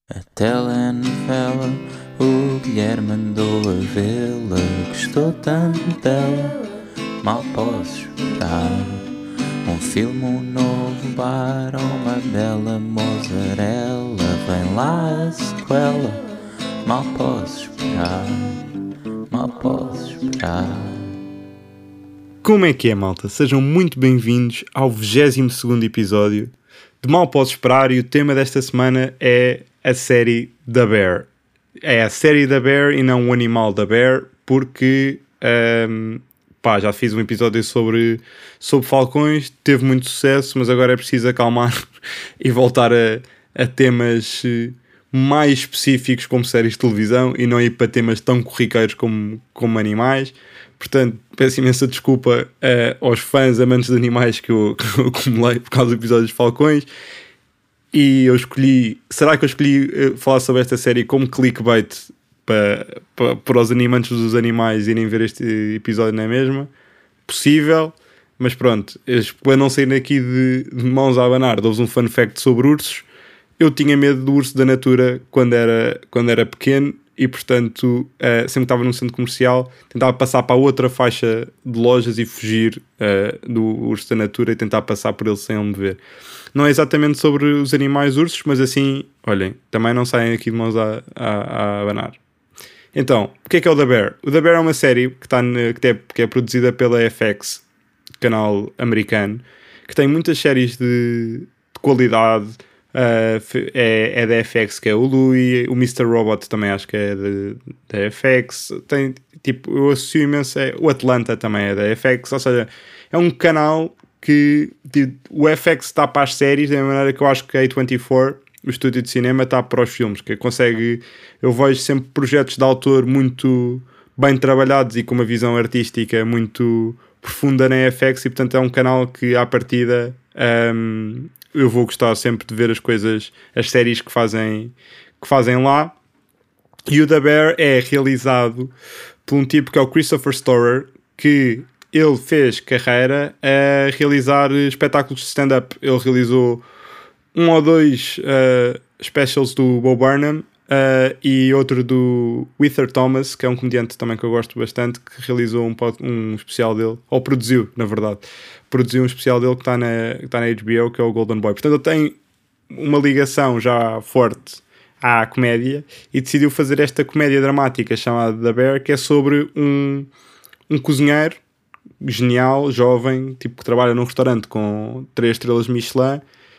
A telenovela, o Guilherme andou a vê-la, gostou tanto dela, mal posso esperar. Um filme, um novo bar, uma bela mozzarella, vem lá a sequela, mal posso esperar, mal posso esperar. Como é que é, malta? Sejam muito bem-vindos ao 22º episódio de Mal Posso Esperar, e o tema desta semana é a série The Bear. É a série The Bear e não o animal The Bear, porque já fiz um episódio sobre falcões, teve muito sucesso, mas agora é preciso acalmar e voltar a temas mais específicos como séries de televisão e não ir para temas tão corriqueiros como animais. Portanto, peço imensa desculpa aos fãs amantes de animais que eu acumulei por causa do episódio dos Falcões. E eu escolhi... Será que eu escolhi falar sobre esta série como clickbait para os amantes dos animais irem ver este episódio, não é mesmo? Possível, mas pronto. Para não sair daqui de mãos a abanar, dou-vos um fun fact sobre ursos. Eu tinha medo do urso da Natura quando era pequeno. E portanto, sempre que estava num centro comercial, tentava passar para a outra faixa de lojas e fugir do urso da Natura e tentar passar por ele sem ele me ver. Não é exatamente sobre os animais ursos, mas assim, olhem, também não saem aqui de mãos a abanar. Então, o que é o The Bear? O The Bear é uma série que é produzida pela FX, canal americano, que tem muitas séries de qualidade. É da FX, que é o Louie, o Mr. Robot também acho que é da FX. Tem, tipo, eu associo imenso, o Atlanta também é da FX, ou seja, é um canal que tipo, o FX está para as séries, da maneira que eu acho que a A24, o estúdio de cinema, está para os filmes, que consegue, eu vejo sempre projetos de autor muito bem trabalhados e com uma visão artística muito profunda na FX, e portanto é um canal que à partida eu vou gostar sempre de ver as séries que fazem lá. E o The Bear é realizado por um tipo que é o Christopher Storer, que ele fez carreira a realizar espetáculos de stand-up. Ele realizou um ou dois specials do Bo Burnham e outro do Heather Thomas, que é um comediante também que eu gosto bastante, que realizou um especial dele, ou produziu, na verdade. Produziu um especial dele que está na HBO, que é o Golden Boy. Portanto, ele tem uma ligação já forte à comédia e decidiu fazer esta comédia dramática chamada The Bear, que é sobre um cozinheiro genial, jovem, tipo que trabalha num restaurante com 3 estrelas Michelin,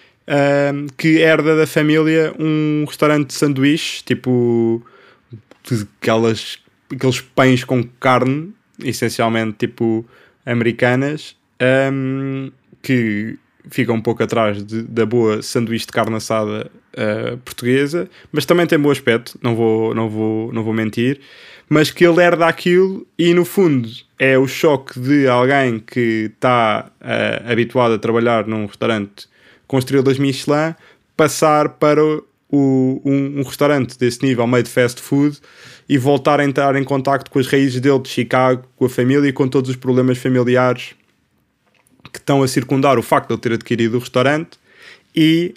que herda da família um restaurante de sanduíche, tipo aqueles pães com carne, essencialmente tipo americanas, que fica um pouco atrás da boa sanduíche de carne assada portuguesa, mas também tem bom aspecto, não vou mentir, mas que ele herda aquilo e no fundo é o choque de alguém que está habituado a trabalhar num restaurante com estrelas Michelin passar para um restaurante desse nível, meio de fast food, e voltar a entrar em contacto com as raízes dele de Chicago, com a família e com todos os problemas familiares que estão a circundar o facto de ele ter adquirido o restaurante e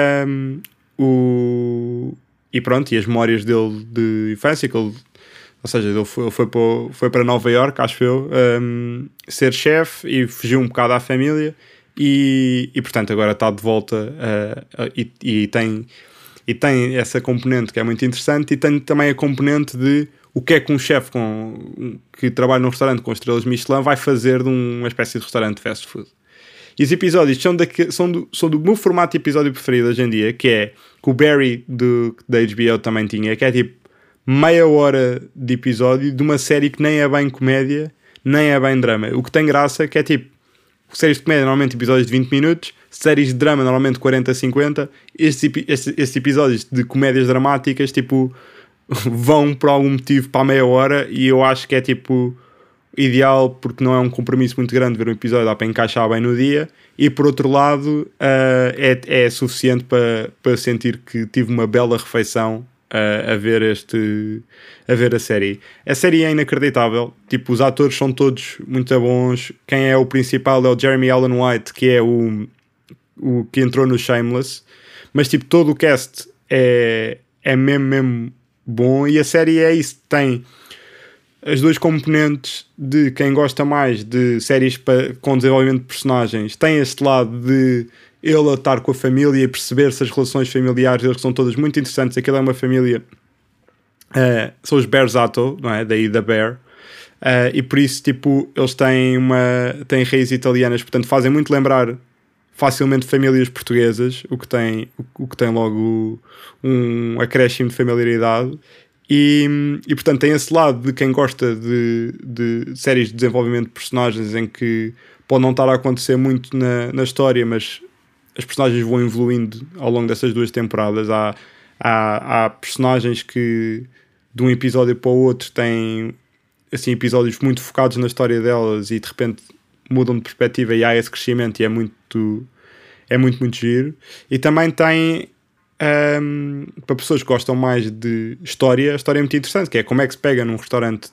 e as memórias dele de infância, que ele, ou seja, ele foi para Nova York, acho eu, ser chefe e fugiu um bocado à família e portanto agora está de volta e tem essa componente que é muito interessante, e tem também a componente de o que é que um chefe que trabalha num restaurante com estrelas Michelin vai fazer de uma espécie de restaurante de fast food. E os episódios são do meu formato de episódio preferido hoje em dia, que é que o Barry da HBO também tinha, que é tipo meia hora de episódio de uma série que nem é bem comédia, nem é bem drama. O que tem graça que é tipo, séries de comédia normalmente episódios de 20 minutos, séries de drama normalmente 40, 50, estes episódios de comédias dramáticas tipo vão por algum motivo para a meia hora, e eu acho que é tipo ideal porque não é um compromisso muito grande ver um episódio, dá para encaixar bem no dia, e por outro lado é suficiente para sentir que tive uma bela refeição a ver a série. A série é inacreditável, tipo, os atores são todos muito bons. Quem é o principal é o Jeremy Allen White, que é o que entrou no Shameless, mas tipo, todo o cast é é mesmo bom. E a série é isso, tem as duas componentes de quem gosta mais de séries com desenvolvimento de personagens. Tem este lado de ele a estar com a família e perceber-se as relações familiares deles, que são todas muito interessantes. Aquilo é uma família, são os Bearsato, não é? Daí da Bear. E por isso, tipo, eles têm raízes italianas, portanto fazem muito lembrar facilmente famílias portuguesas, o que tem logo um acréscimo de familiaridade. E portanto tem esse lado de quem gosta de séries de desenvolvimento de personagens, em que pode não estar a acontecer muito na história, mas as personagens vão evoluindo ao longo dessas 2 temporadas. Há personagens que de um episódio para o outro têm assim, episódios muito focados na história delas e de repente mudam de perspectiva e há esse crescimento, e é muito giro. E também tem para pessoas que gostam mais de história, a história é muito interessante, que é como é que se pega num restaurante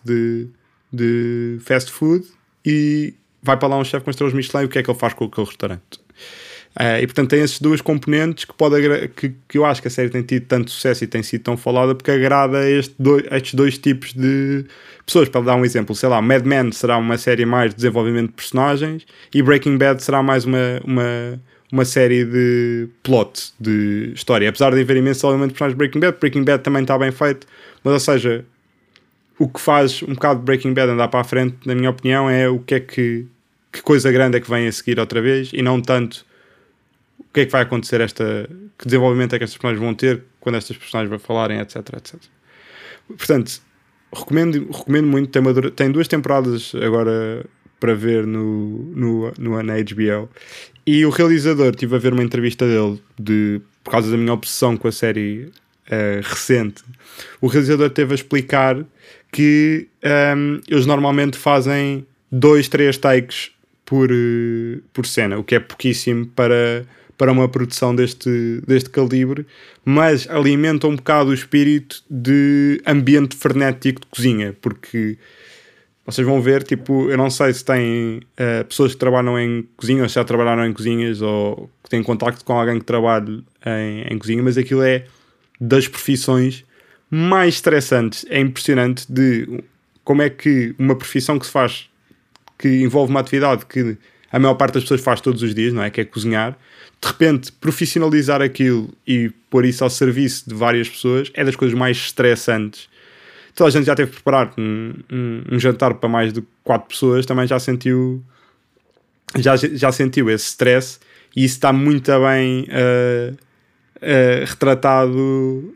de fast food e vai para lá um chefe com estrelas Michelin e o que é que ele faz com aquele restaurante. E portanto tem essas 2 componentes que eu acho que a série tem tido tanto sucesso e tem sido tão falada, porque agrada estes dois tipos de pessoas. Para dar um exemplo, sei lá, Mad Men será uma série mais de desenvolvimento de personagens e Breaking Bad será mais uma série de plot, de história. Apesar de haver imenso desenvolvimento de personagens de Breaking Bad também está bem feito, mas ou seja, o que faz um bocado de Breaking Bad andar para a frente, na minha opinião, é o que é que coisa grande é que vem a seguir outra vez, e não tanto o que é que vai acontecer, que desenvolvimento é que estas personagens vão ter quando estas personagens vão falarem, etc, etc. Portanto, recomendo muito. Tem 2 temporadas agora para ver na HBO. E o realizador, estive a ver uma entrevista dele por causa da minha obsessão com a série recente. O realizador esteve a explicar que eles normalmente fazem 2-3 takes por cena, o que é pouquíssimo para uma produção deste calibre, mas alimenta um bocado o espírito de ambiente frenético de cozinha, porque vocês vão ver, tipo, eu não sei se têm pessoas que trabalham em cozinha ou se já trabalharam em cozinhas ou que têm contacto com alguém que trabalhe em cozinha, mas aquilo é das profissões mais estressantes. É impressionante de como é que uma profissão que se faz, que envolve uma atividade que a maior parte das pessoas faz todos os dias, não é? Que é cozinhar. De repente, profissionalizar aquilo e pôr isso ao serviço de várias pessoas é das coisas mais estressantes. Toda a gente já teve que preparar um jantar para mais de 4 pessoas, também já sentiu esse stress, e isso está muito bem retratado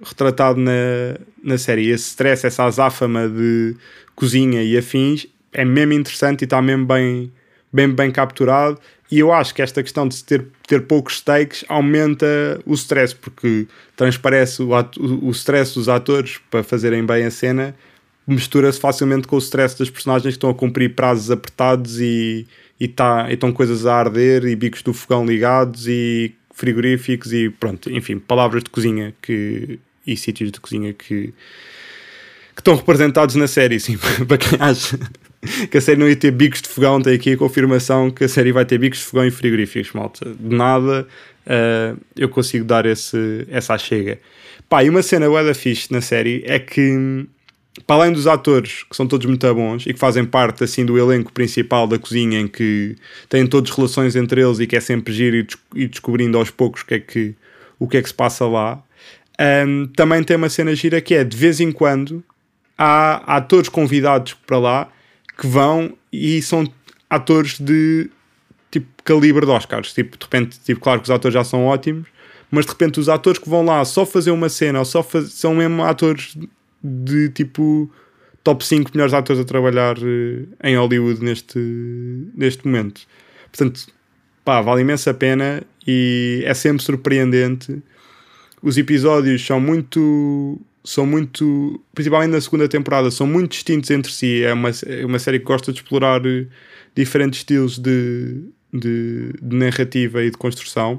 na série. Esse stress, essa azáfama de cozinha e afins é mesmo interessante e está mesmo bem capturado. E eu acho que esta questão de ter poucos takes aumenta o stress, porque transparece o stress dos atores para fazerem bem a cena, mistura-se facilmente com o stress das personagens que estão a cumprir prazos apertados e estão coisas a arder e bicos do fogão ligados e frigoríficos e pronto, enfim, palavras de cozinha e sítios de cozinha que estão representados na série, sim. Para quem acha que a série não ia ter bicos de fogão, tem aqui a confirmação que a série vai ter bicos de fogão e frigoríficos, malta. De nada eu consigo dar essa achega. Pá, e uma cena bué da fixe na série é que, para além dos atores, que são todos muito bons e que fazem parte assim do elenco principal da cozinha, em que têm todas relações entre eles e que é sempre giro e descobrindo aos poucos o que é que se passa lá, também tem uma cena gira que é, de vez em quando, há atores convidados para lá que vão e são atores de tipo calibre de Oscars. Tipo, de repente, claro que os atores já são ótimos, mas de repente os atores que vão lá só fazer uma cena ou são mesmo atores de tipo top 5 melhores atores a trabalhar em Hollywood neste momento. Portanto, pá, vale imensa pena e é sempre surpreendente. Os episódios são muito, principalmente na segunda temporada, são muito distintos entre si. É uma série que gosta de explorar diferentes estilos de narrativa e de construção.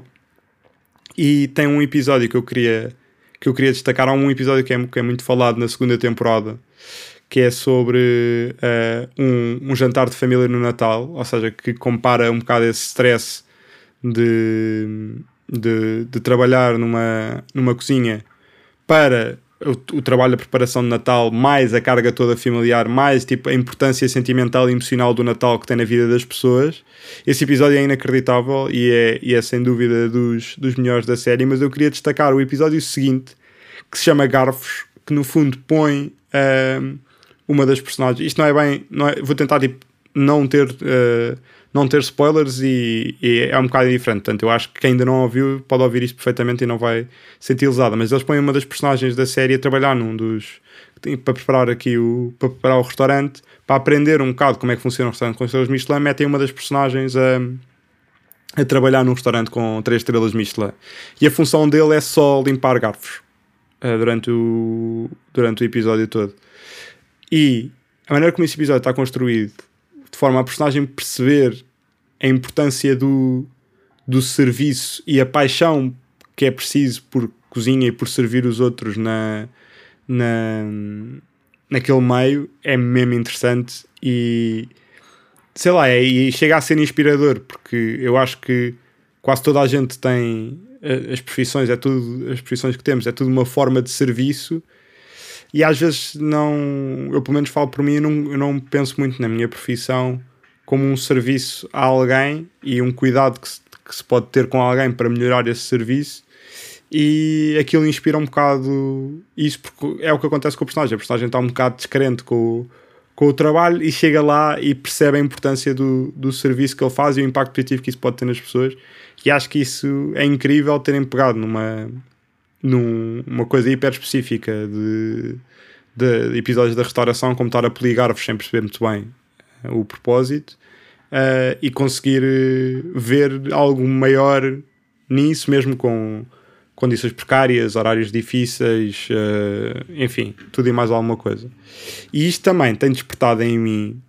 E tem um episódio que eu queria destacar. Há um episódio que é muito falado na segunda temporada, que é sobre um jantar de família no Natal, ou seja, que compara um bocado esse stress de trabalhar numa cozinha para o trabalho da preparação de Natal, mais a carga toda familiar, mais tipo a importância sentimental e emocional do Natal que tem na vida das pessoas. Esse episódio é inacreditável e é sem dúvida dos melhores da série, mas eu queria destacar o episódio seguinte, que se chama Garfos, que no fundo põe uma das personagens. Isto vou tentar tipo, não ter spoilers e é um bocado diferente. Portanto, eu acho que quem ainda não ouviu pode ouvir isto perfeitamente e não vai sentir lesada. Mas eles põem uma das personagens da série a trabalhar para preparar o restaurante, para aprender um bocado como é que funciona o restaurante com estrelas Michelin. Metem uma das personagens a trabalhar num restaurante com 3 estrelas Michelin. E a função dele é só limpar garfos durante o episódio todo. E a maneira como esse episódio está construído, de forma a personagem perceber a importância do serviço e a paixão que é preciso por cozinha e por servir os outros naquele meio, é mesmo interessante e sei lá, e chega a ser inspirador, porque eu acho que quase toda a gente tem as profissões que temos, é tudo uma forma de serviço. E às vezes eu pelo menos falo por mim, eu não penso muito na minha profissão como um serviço a alguém e um cuidado que se pode ter com alguém para melhorar esse serviço, e aquilo inspira um bocado isso, porque é o que acontece com a personagem está um bocado descrente com o trabalho e chega lá e percebe a importância do serviço que ele faz e o impacto positivo que isso pode ter nas pessoas, e acho que isso é incrível terem pegado numa coisa hiper específica de episódios da restauração, como estar a polir garfos sem perceber muito bem o propósito, e conseguir ver algo maior nisso, mesmo com condições precárias, horários difíceis, enfim, tudo e mais alguma coisa. E isto também tem despertado em mim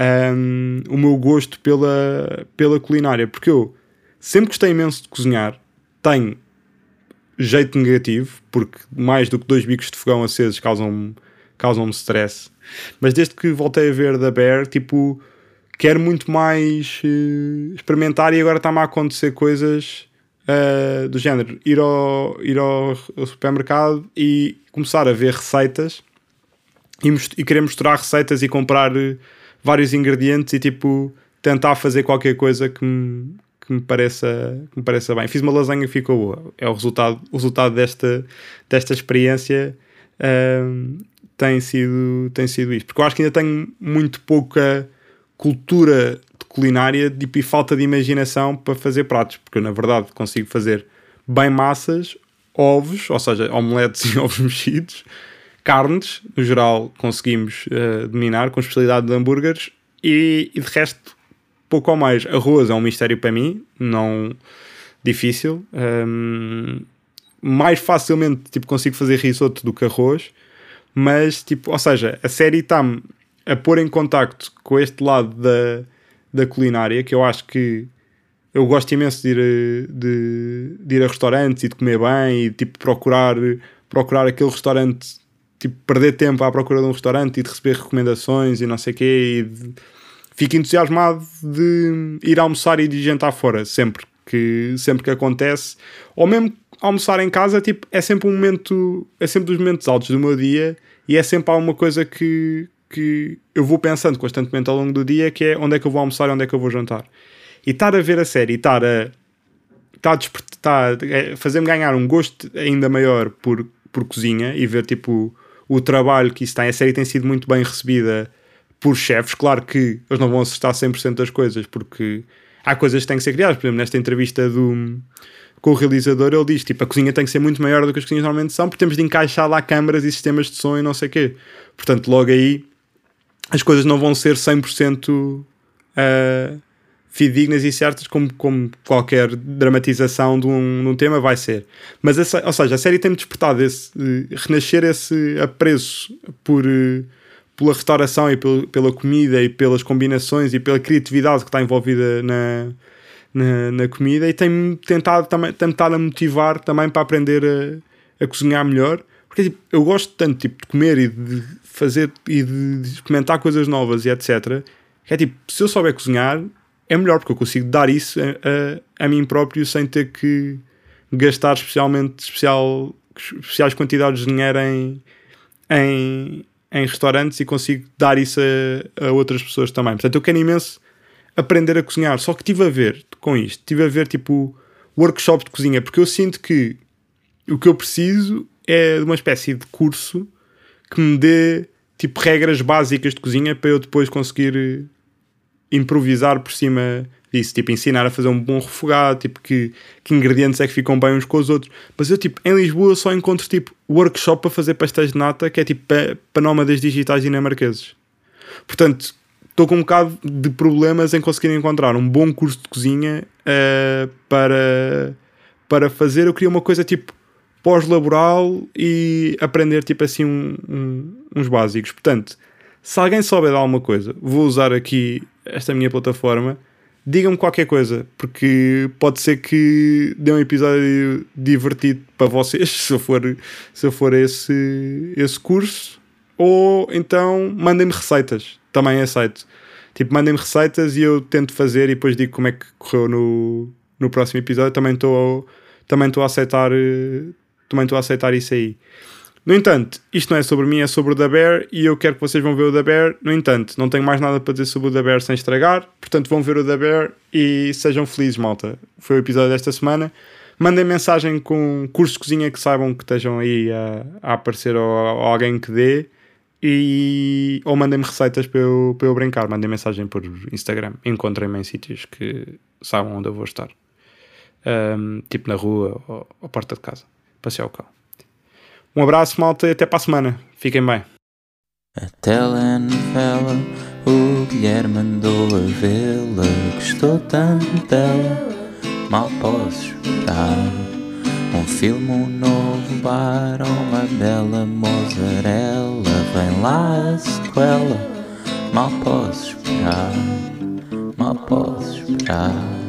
o meu gosto pela culinária, porque eu sempre gostei imenso de cozinhar, tenho jeito negativo, porque mais do que 2 bicos de fogão acesos causam-me stress, mas desde que voltei a ver The Bear, tipo, quero muito mais experimentar, e agora está-me a acontecer coisas do género, ir ao supermercado e começar a ver receitas e querer misturar receitas e comprar vários ingredientes e tipo tentar fazer qualquer coisa que me pareça bem. Fiz uma lasanha que ficou boa. É o resultado desta experiência, tem sido isto. Porque eu acho que ainda tenho muito pouca cultura de culinária e falta de imaginação para fazer pratos. Porque eu, na verdade, consigo fazer bem massas, ovos, ou seja, omeletes e ovos mexidos, carnes, no geral, conseguimos dominar, com especialidade de hambúrgueres, e de resto pouco ou mais. Arroz é um mistério para mim, não difícil. Mais facilmente tipo, consigo fazer risoto do que arroz, mas tipo, ou seja, a série está-me a pôr em contacto com este lado da culinária, que eu acho que eu gosto imenso de ir a restaurantes e de comer bem e tipo procurar aquele restaurante, tipo perder tempo à procura de um restaurante e de receber recomendações e não sei o quê, e fico entusiasmado de ir almoçar e de jantar fora, sempre que acontece, ou mesmo almoçar em casa, tipo, é sempre dos momentos altos do meu dia, e é sempre alguma coisa que eu vou pensando constantemente ao longo do dia, que é onde é que eu vou almoçar e onde é que eu vou jantar. E estar a ver a série, estar a fazer-me ganhar um gosto ainda maior por cozinha, e ver tipo o trabalho que isso tem. A série tem sido muito bem recebida por chefes. Claro que eles não vão acertar 100% das coisas, porque há coisas que têm que ser criadas. Por exemplo, nesta entrevista com o realizador, ele diz, tipo, a cozinha tem que ser muito maior do que as cozinhas normalmente são, porque temos de encaixar lá câmaras e sistemas de som e não sei o quê. Portanto, logo aí, as coisas não vão ser 100% fidedignas e certas, como qualquer dramatização de um tema vai ser. Mas, ou seja, a série tem-me despertado renascer esse apreço pela restauração e pela comida e pelas combinações e pela criatividade que está envolvida na comida, e tem-me tentado a motivar também para aprender a cozinhar melhor, porque tipo, eu gosto tanto tipo, de comer e de fazer e de experimentar coisas novas e etc, que é tipo, se eu souber cozinhar é melhor, porque eu consigo dar isso a mim próprio sem ter que gastar especial especiais quantidades de dinheiro em restaurantes e consigo dar isso a outras pessoas também. Portanto, eu quero imenso aprender a cozinhar. Só que estive a ver tipo workshop de cozinha, porque eu sinto que o que eu preciso é de uma espécie de curso que me dê tipo regras básicas de cozinha para eu depois conseguir improvisar por cima disso, tipo ensinar a fazer um bom refogado, tipo que ingredientes é que ficam bem uns com os outros. Mas eu tipo em Lisboa só encontro tipo workshop para fazer pastéis de nata, que é tipo para nómadas digitais dinamarqueses. Portanto, estou com um bocado de problemas em conseguir encontrar um bom curso de cozinha para fazer. Eu queria uma coisa tipo pós-laboral e aprender tipo assim uns básicos. Portanto, se alguém souber de alguma coisa, vou usar aqui esta minha plataforma, digam-me qualquer coisa, porque pode ser que dê um episódio divertido para vocês, se eu for esse curso, ou então mandem-me receitas, também aceito. Tipo, mandem-me receitas e eu tento fazer e depois digo como é que correu no próximo episódio. Também estou a aceitar isso aí. No entanto, isto não é sobre mim, é sobre o The Bear e eu quero que vocês vão ver o The Bear. No entanto, não tenho mais nada para dizer sobre o The Bear sem estragar, portanto vão ver o The Bear e sejam felizes, malta. Foi o episódio desta semana. Mandem mensagem com cursos de cozinha que saibam que estejam aí a aparecer ou alguém que dê, ou mandem-me receitas para eu brincar. Mandem mensagem por Instagram, encontrem-me em sítios que saibam onde eu vou estar, tipo na rua ou porta de casa, passear o cão. Um abraço, malta, e até para a semana. Fiquem bem. A telenovela, o Guilherme andou a vê-la, gostou tanto dela, mal posso esperar. Um filme, um novo bar, uma bela mozzarella, vem lá a sequela, mal posso esperar, mal posso esperar.